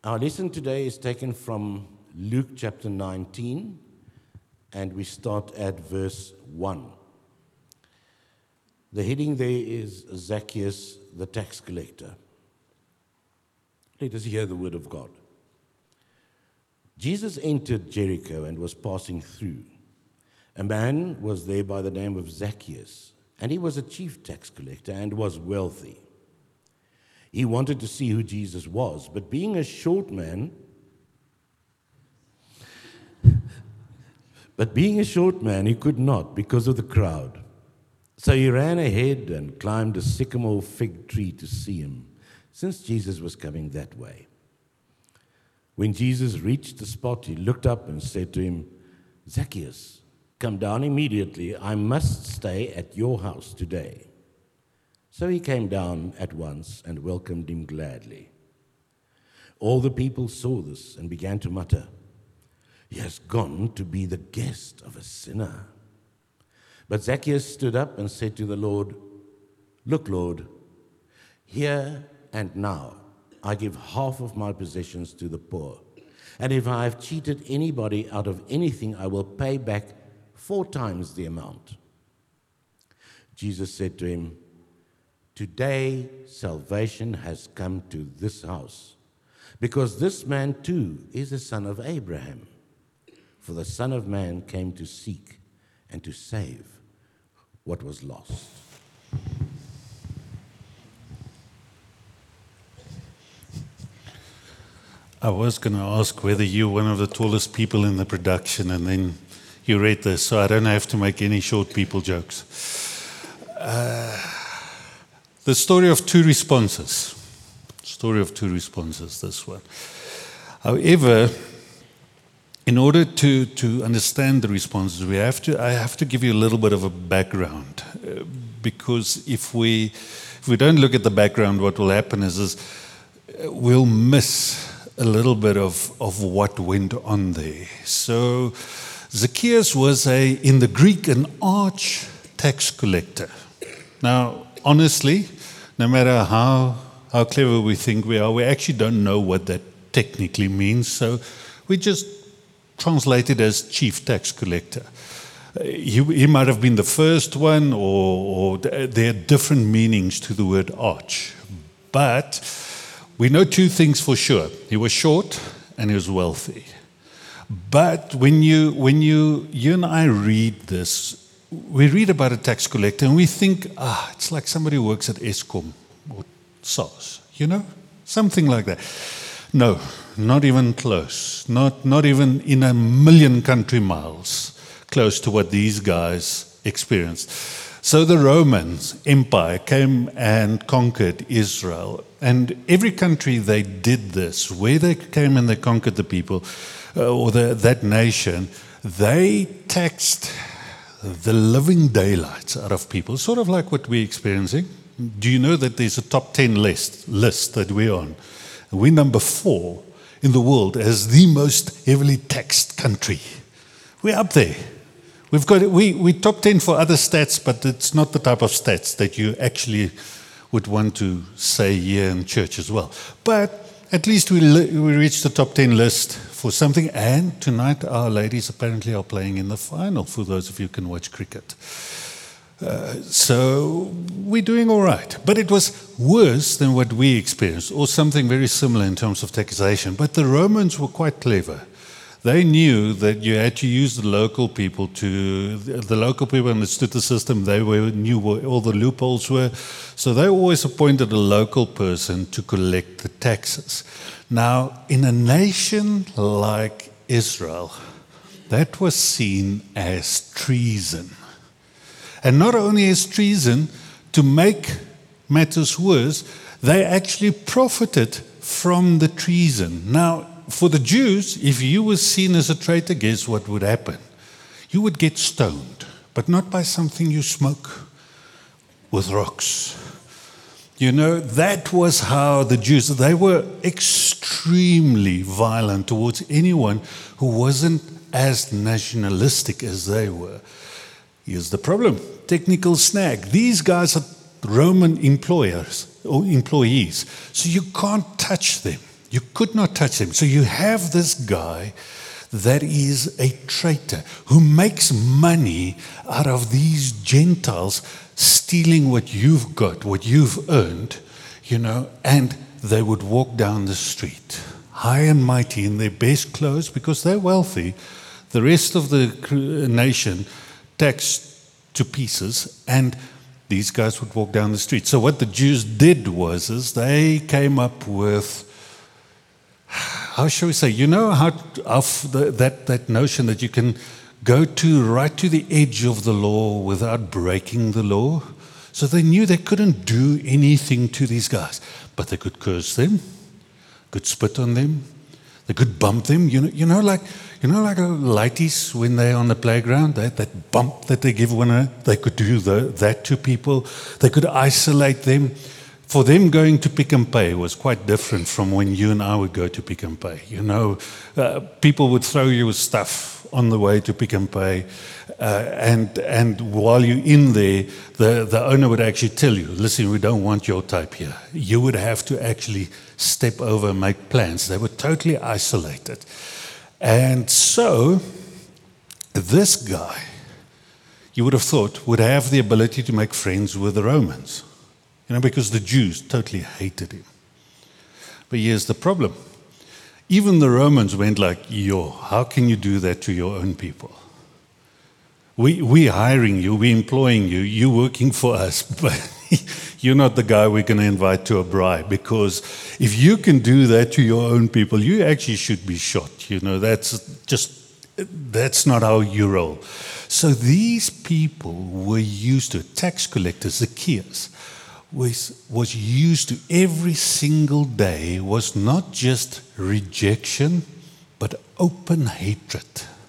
Our lesson today is taken from Luke chapter 19, and we start at verse 1. The heading there is Zacchaeus, the tax collector. Let us hear the word of God. Jesus entered Jericho and was passing through. A man was there by the name of Zacchaeus, and he was a chief tax collector and was wealthy. He wanted to see who Jesus was, but being a short man, he could not because of the crowd. So he ran ahead and climbed a sycamore fig tree to see him, since Jesus was coming that way. When Jesus reached the spot, he looked up and said to him, "Zacchaeus, come down immediately. I must stay at your house today." So he came down at once and welcomed him gladly. All the people saw this and began to mutter, "He has gone to be the guest of a sinner." But Zacchaeus stood up and said to the Lord, "Look, Lord, here and now I give half of my possessions to the poor. And if I have cheated anybody out of anything, I will pay back 4 times the amount." Jesus said to him, "Today salvation has come to this house, because this man too is a son of Abraham. For the Son of Man came to seek and to save what was lost." I was going to ask whether you're one of the tallest people in the production, and then you read this, so I don't have to make any short people jokes. The story of two responses. This one. However, in order to understand the responses, I have to give you a little bit of a background, because if we don't look at the background, what will happen is we'll miss a little bit of what went on there. So Zacchaeus was in the Greek, an arch tax collector. Now, honestly, no matter how clever we think we are, we actually don't know what that technically means. So we just translate it as chief tax collector. He might have been the first one, or there are different meanings to the word arch. But we know two things for sure. He was short and he was wealthy. But when you and I read this, we read about a tax collector and we think, it's like somebody who works at Eskom or SARS, something like that. No, not even close. Not even in 1,000,000 country miles close to what these guys experienced. So the Roman Empire came and conquered Israel. And every country they did this, where they came and they conquered the people, or that nation, they taxed the living daylights out of people, sort of like what we're experiencing. Do you know that there's a top 10 list that we're on? We're number 4 in the world as the most heavily taxed country. We're up there. We top 10 for other stats, but it's not the type of stats that you actually would want to say here in church as well. But at least we reached the top 10 list for something. And tonight our ladies apparently are playing in the final, for those of you who can watch cricket. So we're doing all right. But it was worse than what we experienced, or something very similar in terms of taxation. But the Romans were quite clever. They knew that you had to use the local people understood the system. They knew where all the loopholes were. So they always appointed a local person to collect the taxes. Now, in a nation like Israel, that was seen as treason. And not only as treason, to make matters worse, they actually profited from the treason. Now, for the Jews, if you were seen as a traitor, guess what would happen? You would get stoned, but not by something you smoke, with rocks. That was how the Jews, they were extremely violent towards anyone who wasn't as nationalistic as they were. Here's the problem, technical snag. These guys are Roman employees, so you can't touch them. You could not touch them. So you have this guy that is a traitor who makes money out of these Gentiles stealing what you've got, what you've earned, and they would walk down the street, high and mighty in their best clothes because they're wealthy. The rest of the nation taxed to pieces, and these guys would walk down the street. So what the Jews did was they came up with, how shall we say, that notion that you can go right to the edge of the law without breaking the law. So they knew they couldn't do anything to these guys, but they could curse them, could spit on them, they could bump them. Like lighties when they're on the playground, that bump that they give one another, they could do that to people. They could isolate them. For them, going to Pick n Pay was quite different from when you and I would go to Pick n Pay. People would throw you stuff on the way to Pick n Pay, and while you're in there, the owner would actually tell you, listen, we don't want your type here. You would have to actually step over and make plans. They were totally isolated. And so, this guy, you would have thought, would have the ability to make friends with the Romans. Because the Jews totally hated him. But here's the problem. Even the Romans went like, how can you do that to your own people? We're hiring you, we're employing you, you're working for us, but you're not the guy we're going to invite to a braai, because if you can do that to your own people, you actually should be shot. That's not how you roll. So these people were used to it. Tax collectors, Zacchaeus, was used to every single day was not just rejection, but open hatred.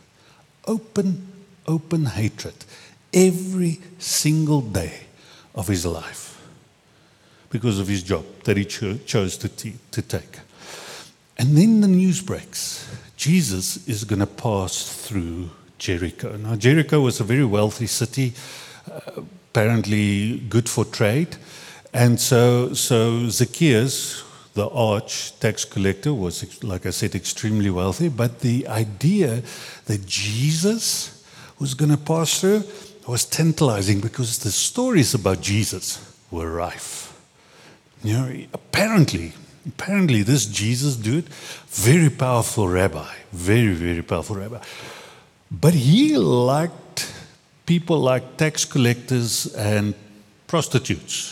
Open hatred. Every single day of his life. Because of his job that he chose to take. And then the news breaks. Jesus is going to pass through Jericho. Now, Jericho was a very wealthy city, apparently good for trade. And so Zacchaeus, the arch tax collector, was, like I said, extremely wealthy. But the idea that Jesus was going to pass through was tantalizing because the stories about Jesus were rife. Apparently this Jesus dude, very powerful rabbi, very, very powerful rabbi. But he liked people like tax collectors and prostitutes.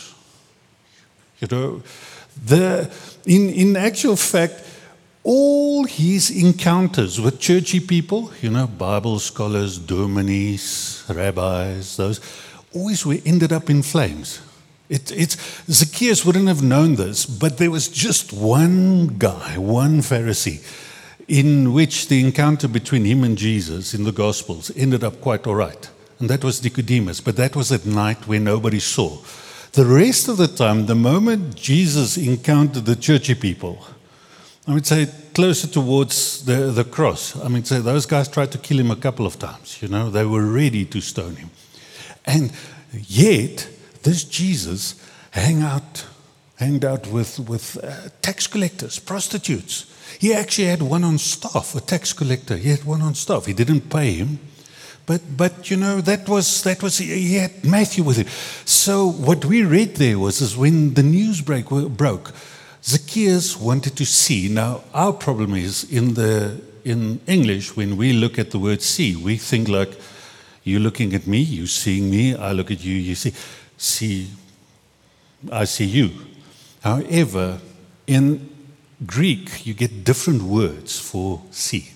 In actual fact, all his encounters with churchy people, Bible scholars, dominees, rabbis, those, always ended up in flames. Zacchaeus wouldn't have known this, but there was just one guy, one Pharisee, in which the encounter between him and Jesus in the Gospels ended up quite all right. And that was Nicodemus, but that was at night when nobody saw. The rest of the time, the moment Jesus encountered the churchy people, I would say closer towards the cross. I mean, say those guys tried to kill him a couple of times. They were ready to stone him. And yet, this Jesus hanged out with tax collectors, prostitutes. He actually had one on staff, a tax collector. He had one on staff. He didn't pay him. But that was he had Matthew with him. So what we read there was when the news broke, Zacchaeus wanted to see. Now our problem is in English, when we look at the word see, we think like you looking at me, you seeing me, I look at you, you see, I see you. However, in Greek you get different words for see.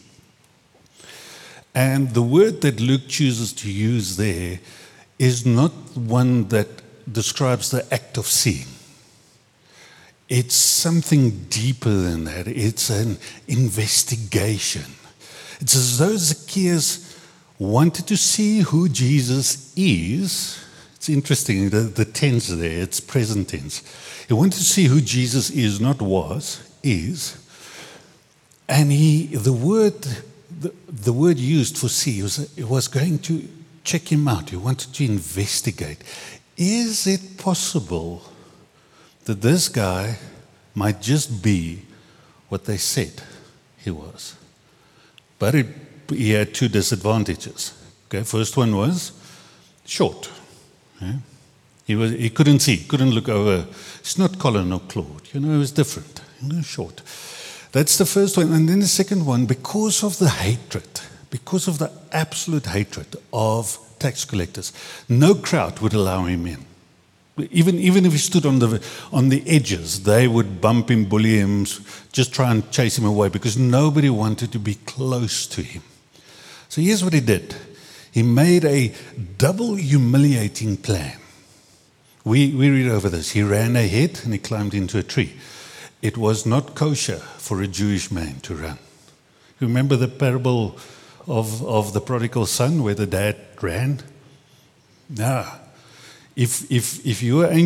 And the word that Luke chooses to use there is not one that describes the act of seeing. It's something deeper than that. It's an investigation. It's as though Zacchaeus wanted to see who Jesus is. It's interesting, the tense there, it's present tense. He wanted to see who Jesus is, not was, is. And the word used for see was going to check him out. He wanted to investigate. Is it possible that this guy might just be what they said he was. But he had two disadvantages. Okay, first one was short. Yeah? He couldn't see, couldn't look over. It's not Colin or Claude, he was different, short. That's the first one. And then the second one, because of the hatred, because of the absolute hatred of tax collectors, no crowd would allow him in. Even if he stood on the edges, they would bump him, bully him, just try and chase him away, because nobody wanted to be close to him. So here's what he did. He made a double humiliating plan. We read over this. He ran ahead and he climbed into a tree. It was not kosher for a Jewish man to run. Remember the parable of the prodigal son where the dad ran? No. If you were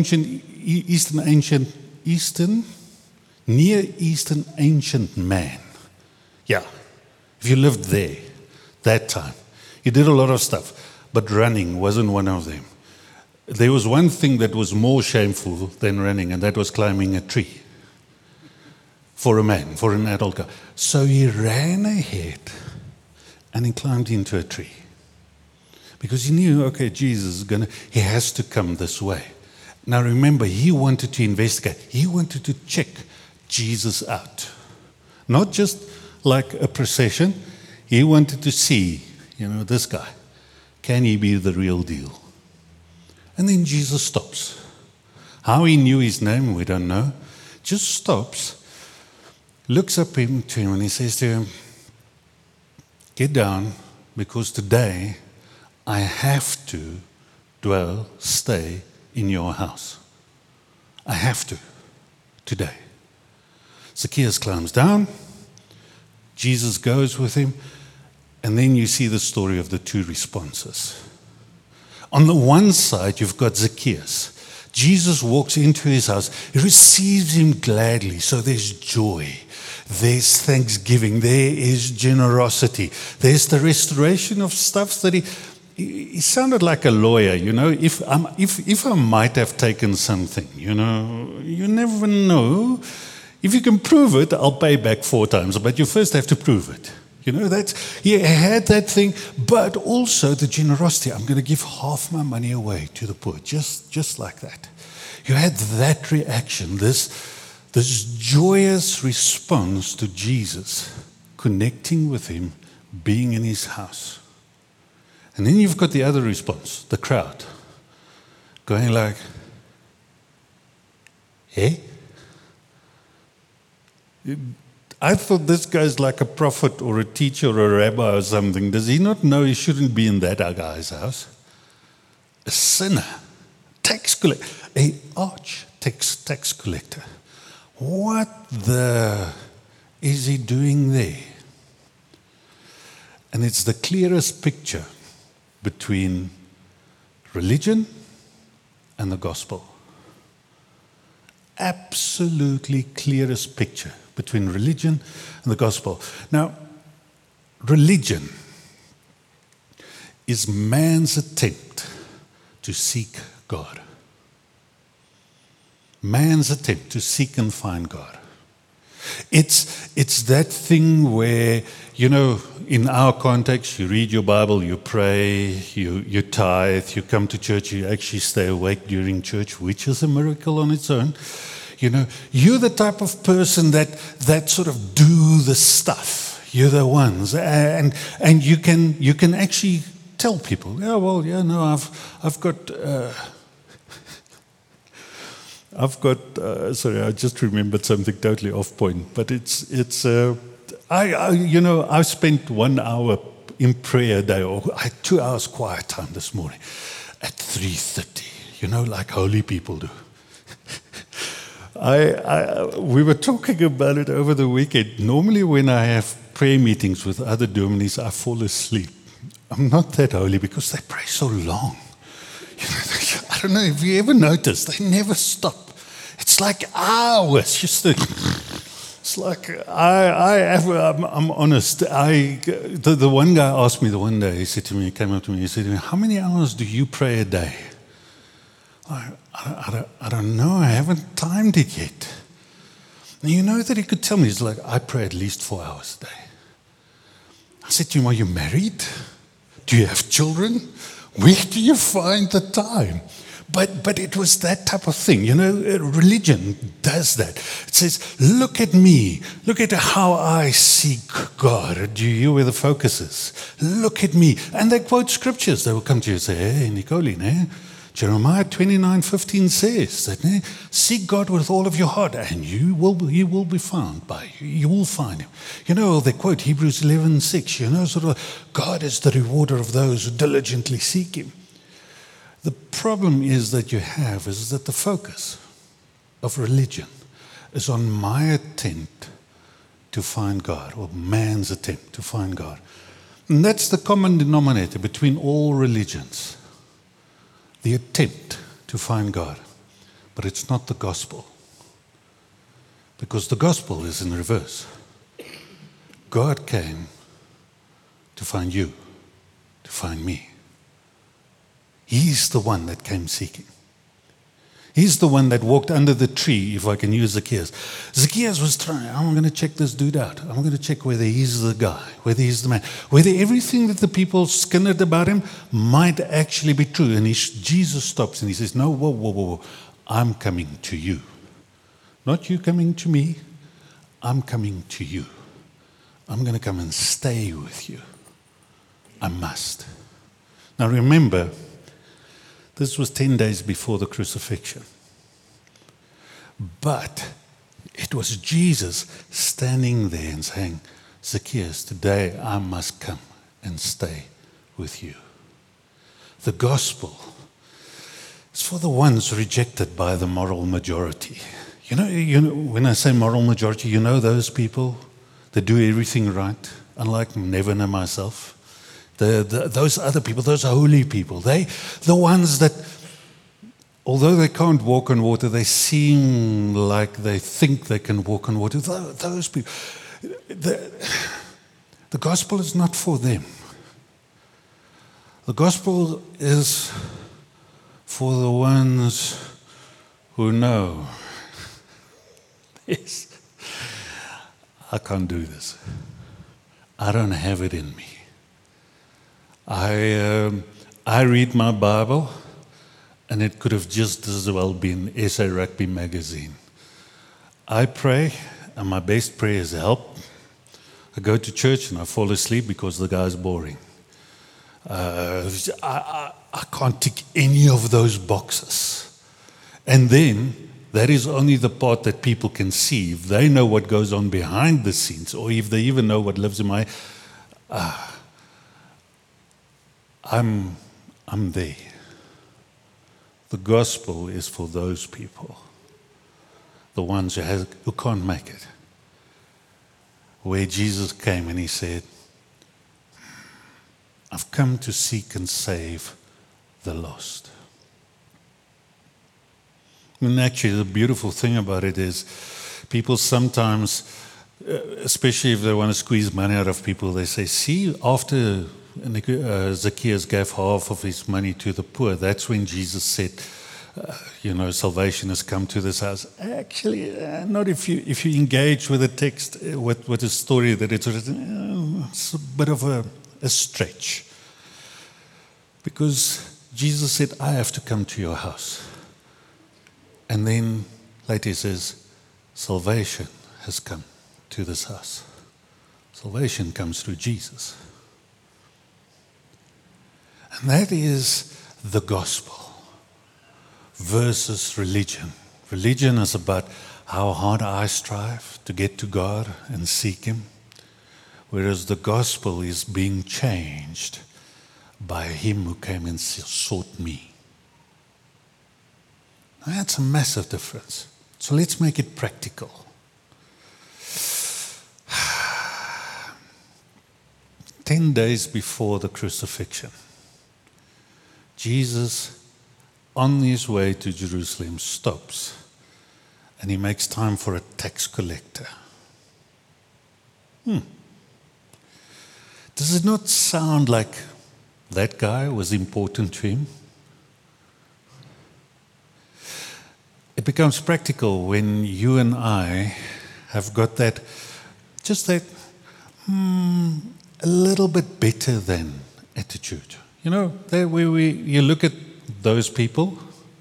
Near Eastern ancient man, yeah, if you lived there that time, you did a lot of stuff, but running wasn't one of them. There was one thing that was more shameful than running, and that was climbing a tree for a man, for an adult guy. So he ran ahead and he climbed into a tree because he knew, okay, Jesus is he has to come this way. Now remember, he wanted to investigate. He wanted to check Jesus out. Not just like a procession. He wanted to see, this guy. Can he be the real deal? And then Jesus stops. How he knew his name, we don't know. Just stops, looks up to him, and he says to him, get down, because today I have to stay in your house. I have to, today. Zacchaeus climbs down. Jesus goes with him. And then you see the story of the two responses. On the one side, you've got Zacchaeus. Jesus walks into his house. He receives him gladly. So there's joy. There's thanksgiving. There is generosity. There's the restoration of stuff that he sounded like a lawyer, If I might have taken something, you never know. If you can prove it, I'll pay back 4 times. But you first have to prove it. He had that thing, but also the generosity. I'm going to give half my money away to the poor, just like that. You had that reaction, this joyous response to Jesus, connecting with him, being in his house. And then you've got the other response, the crowd, going like, eh? I thought this guy's like a prophet or a teacher or a rabbi or something. Does he not know he shouldn't be in that guy's house? A sinner, tax collector, an arch tax collector. What is he doing there? And it's the clearest picture between religion and the gospel. Absolutely clearest picture between religion and the gospel. Now, religion is man's attempt to seek God. Man's attempt to seek and find God. It's that thing where, in our context, you read your Bible, you pray, you tithe, you come to church, you actually stay awake during church, which is a miracle on its own. You're the type of person that sort of do the stuff. You're the ones, and you can actually tell people, I've got. Sorry, I just remembered something totally off point. But I spent 1 hour in prayer a day, or I had 2 hours quiet time this morning at 3:30. Like holy people do. We were talking about it over the weekend. Normally when I have prayer meetings with other dominees, I fall asleep. I'm not that holy because they pray so long. I don't know if you ever noticed, they never stop. It's like hours. It's like, I'm honest. The one guy asked me the one day, he came up to me, he said to me, how many hours do you pray a day? I don't know. I haven't timed it yet. And you know that he could tell me, he's like, I pray at least 4 hours a day. I said to him, are you married? Do you have children? Where do you find the time? But it was that type of thing. You know, religion does that. It says, look at me. Look at how I seek God. Do you hear where the focus is? Look at me. And they quote scriptures. They will come to you and say, hey, Nicolene, Jeremiah 29:15 says that, seek God with all of your heart and you will be found by you. You will find him. You know, they quote Hebrews 11:6. You know, sort of, God is the rewarder of those who diligently seek him. The problem is that the focus of religion is on my attempt to find God, or man's attempt to find God. And that's the common denominator between all religions. The attempt to find God. But it's not the gospel. Because the gospel is in reverse. God came to find you, to find me. He's the one that came seeking. He's the one that walked under the tree, if I can use Zacchaeus. Zacchaeus was trying, I'm going to check this dude out. I'm going to check whether he's the guy, whether he's the man, whether everything that the people skinnered about him might actually be true. And Jesus stops and he says, no, whoa. I'm coming to you. Not you coming to me. I'm coming to you. I'm going to come and stay with you. I must. Now remember, this was 10 days before the crucifixion. But it was Jesus standing there and saying, Zacchaeus, today I must come and stay with you. The gospel is for the ones rejected by the moral majority. You know, when I say moral majority, you know those people that do everything right, unlike Nevin and myself. Those other people, those holy people, the ones that, although they can't walk on water, they seem like they think they can walk on water. Those people, the gospel is not for them. The gospel is for the ones who know, yes, I can't do this. I don't have it in me. I read my Bible, and it could have just as well been SA Rugby magazine. I pray, and my best prayer is help. I go to church and I fall asleep because the guy's boring. I can't tick any of those boxes. And then, that is only the part that people can see. If they know what goes on behind the scenes, or if they even know what lives in my... I'm there. The gospel is for those people, the ones who can't make it. Where Jesus came and he said, I've come to seek and save the lost. And actually the beautiful thing about it is people sometimes, especially if they want to squeeze money out of people, they say, see, after Zacchaeus gave half of his money to the poor. That's when Jesus said, salvation has come to this house. Actually, not if you engage with the text, with the story that it's written, it's a bit of a stretch. Because Jesus said, I have to come to your house. And then later he says, salvation has come to this house. Salvation comes through Jesus. And that is the gospel versus religion. Religion is about how hard I strive to get to God and seek him, whereas the gospel is being changed by him who came and sought me. Now, that's a massive difference. So let's make it practical. 10 days before the crucifixion, Jesus, on his way to Jerusalem, stops and he makes time for a tax collector. Does it not sound like that guy was important to him? It becomes practical when you and I have got that, just that a little bit better than attitude. You know, you look at those people,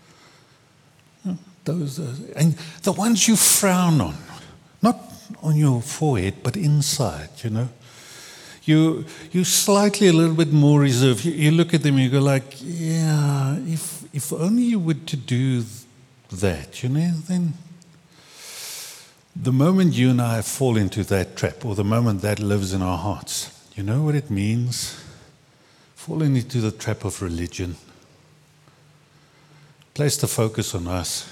and the ones you frown on, not on your forehead, but inside, you know. You're slightly a little bit more reserved. You look at them and you go like, yeah, if only you were to do that, you know, then the moment you and I fall into that trap, or the moment that lives in our hearts, you know what it means? Falling into the trap of religion. Place the focus on us.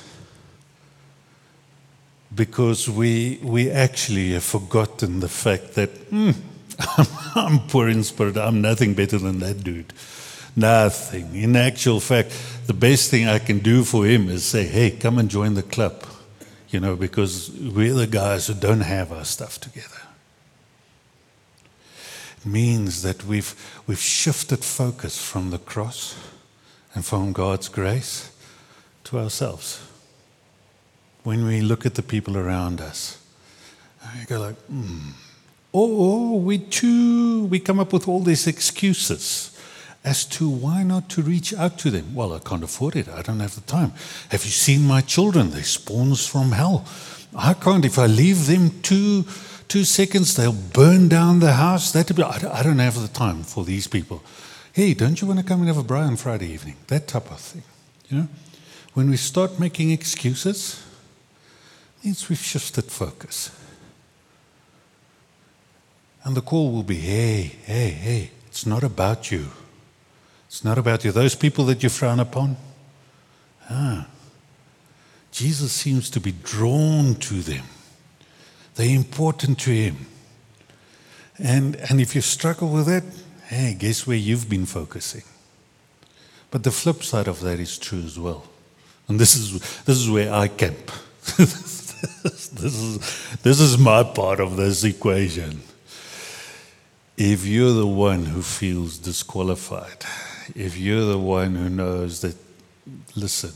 Because we actually have forgotten the fact that I'm poor in spirit. I'm nothing better than that dude. Nothing. In actual fact, the best thing I can do for him is say, hey, come and join the club. You know, because we're the guys who don't have our stuff together. It means that we've shifted focus from the cross and from God's grace to ourselves. When we look at the people around us, we go like, Or we come up with all these excuses as to why not to reach out to them. Well, I can't afford it. I don't have the time. Have you seen my children? They're spawns from hell. I can't. If I leave them 2 seconds, they'll burn down the house. I don't have the time for these people. Hey, don't you want to come and have a braai on Friday evening? That type of thing. You know, when we start making excuses, it means we've shifted focus. And the call will be, hey, it's not about you. It's not about you. Those people that you frown upon, Jesus seems to be drawn to them. They're important to him. And if you struggle with that, hey, guess where you've been focusing? But the flip side of that is true as well. And this is where I camp. This is my part of this equation. If you're the one who feels disqualified, if you're the one who knows that, listen,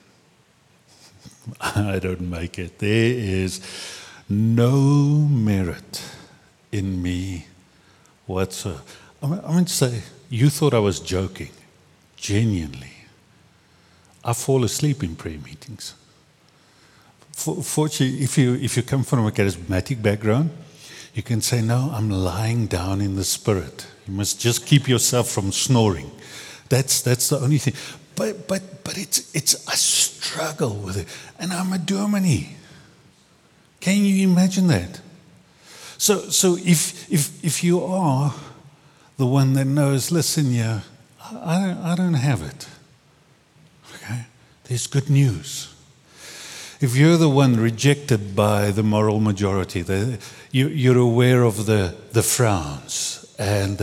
I don't make it, there is no merit in me whatsoever. I mean to say, you thought I was joking. Genuinely. I fall asleep in prayer meetings. Fortunately, if you come from a charismatic background, you can say, no, I'm lying down in the spirit. You must just keep yourself from snoring. That's the only thing. But it's I struggle with it. And I'm a dominee. Can you imagine that? So if you are the one that knows, listen, yeah, I don't have it. Okay? There's good news. If you're the one rejected by the moral majority, you're aware of the frowns and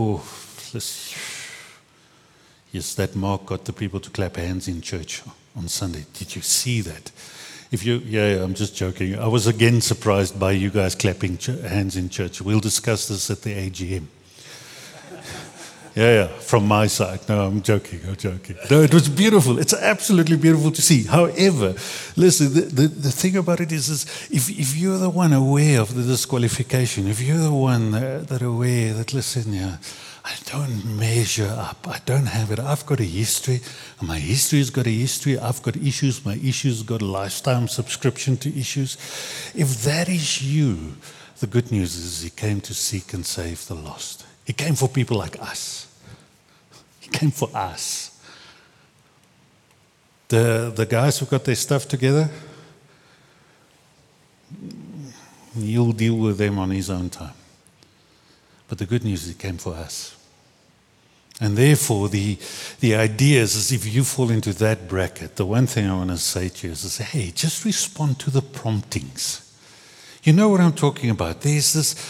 yes, that Mark got the people to clap hands in church on Sunday. Did you see that? I'm just joking. I was again surprised by you guys clapping hands in church. We'll discuss this at the AGM. Yeah, from my side. No, I'm joking. No, it was beautiful. It's absolutely beautiful to see. However, listen, the thing about it is if you're the one aware of the disqualification, if you're the one that aware that, listen, yeah, I don't measure up. I don't have it. I've got a history. My history's got a history. I've got issues. My issues got a lifetime subscription to issues. If that is you, the good news is he came to seek and save the lost. He came for people like us. He came for us. The guys who got their stuff together, he'll deal with them on his own time. But the good news is he came for us. And therefore, the idea is if you fall into that bracket, the one thing I want to say to you is, hey, just respond to the promptings. You know what I'm talking about. There's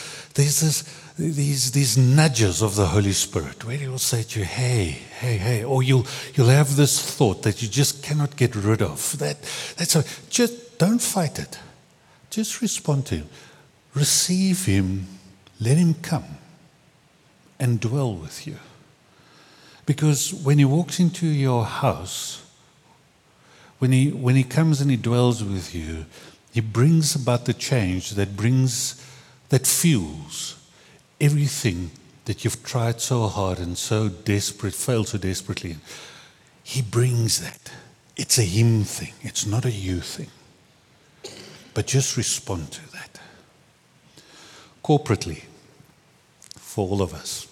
these nudges of the Holy Spirit where he will say to you, hey, or you'll have this thought that you just cannot get rid of. Just don't fight it. Just respond to him. Receive him. Let him come and dwell with you. Because when he walks into your house, when he comes and he dwells with you, He brings about the change that fuels everything that you've tried so hard and failed so desperately in. He brings that. It's a him thing. It's not a you thing. But just respond to that. Corporately, for all of us.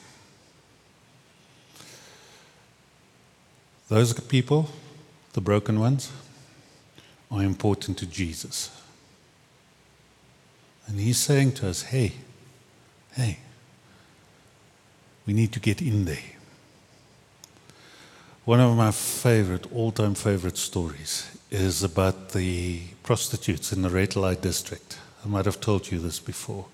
Those people, the broken ones, are important to Jesus. And he's saying to us, hey, we need to get in there. One of my all-time favorite stories is about the prostitutes in the red light district. I might have told you this before.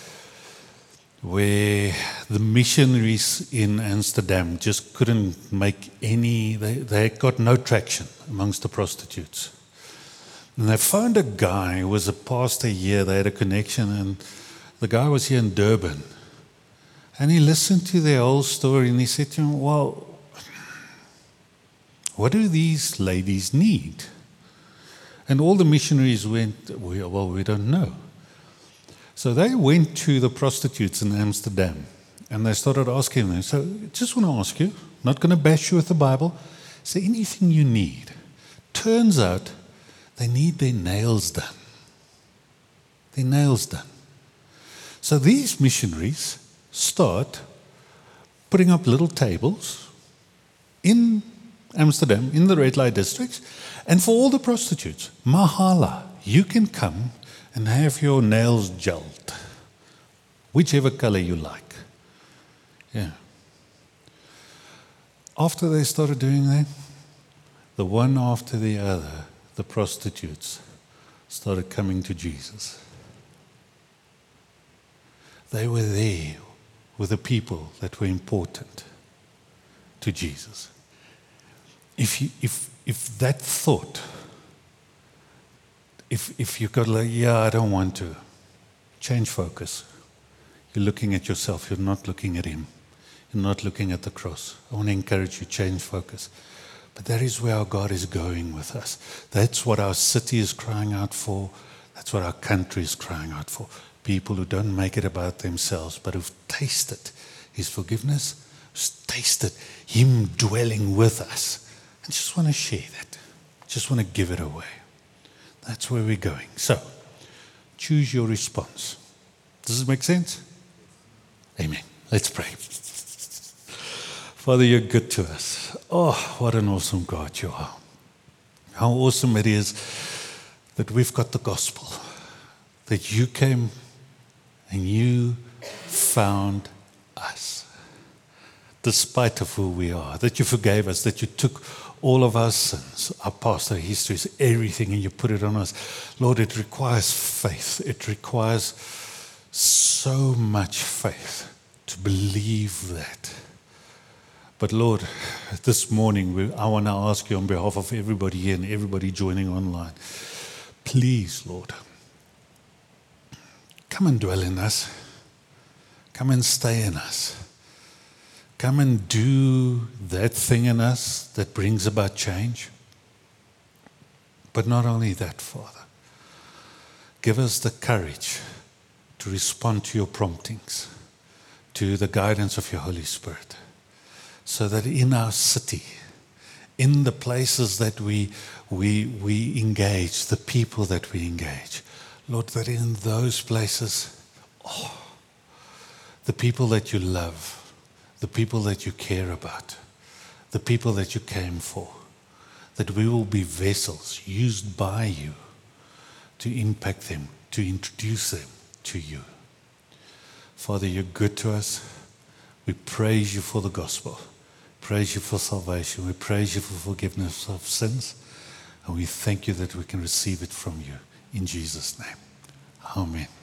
Where the missionaries in Amsterdam just couldn't make they got no traction amongst the prostitutes. And they found a guy who was a pastor here, they had a connection, and the guy was here in Durban. And he listened to their whole story and he said to him, well, what do these ladies need? And all the missionaries went, well, we don't know. So they went to the prostitutes in Amsterdam and they started asking them, so just want to ask you, not going to bash you with the Bible, is there anything you need? Turns out they need their nails done. Their nails done. So these missionaries start putting up little tables in Amsterdam, in the red light districts, and for all the prostitutes, mahala, you can come and have your nails gelled, whichever color you like. Yeah. After they started doing that, the one after the other, the prostitutes started coming to Jesus. They were there with the people that were important to Jesus. If that thought, if you got like, yeah, I don't want to, change focus. You're looking at yourself, you're not looking at him. You're not looking at the cross. I want to encourage you, change focus. But that is where our God is going with us. That's what our city is crying out for. That's what our country is crying out for. People who don't make it about themselves, but who've tasted his forgiveness, who've tasted him dwelling with us. And just want to share that. Just want to give it away. That's where we're going. So, choose your response. Does it make sense? Amen. Let's pray. Father, you're good to us. Oh, what an awesome God you are. How awesome it is that we've got the gospel. That you came and you found us. Despite of who we are. That you forgave us. That you took all of our sins, our past, our histories, everything, and you put it on us. Lord, it requires faith. It requires so much faith to believe that. But Lord, this morning, I want to ask you on behalf of everybody here and everybody joining online, please, Lord, come and dwell in us. Come and stay in us. Come and do that thing in us that brings about change. But not only that, Father, give us the courage to respond to your promptings, to the guidance of your Holy Spirit, so that in our city, in the places that we engage, the people that we engage, Lord, that in those places, the people that you love, the people that you care about, the people that you came for, that we will be vessels used by you to impact them, to introduce them to you. Father, you're good to us. We praise you for the gospel. Praise you for salvation. We praise you for forgiveness of sins. And we thank you that we can receive it from you. In Jesus' name. Amen.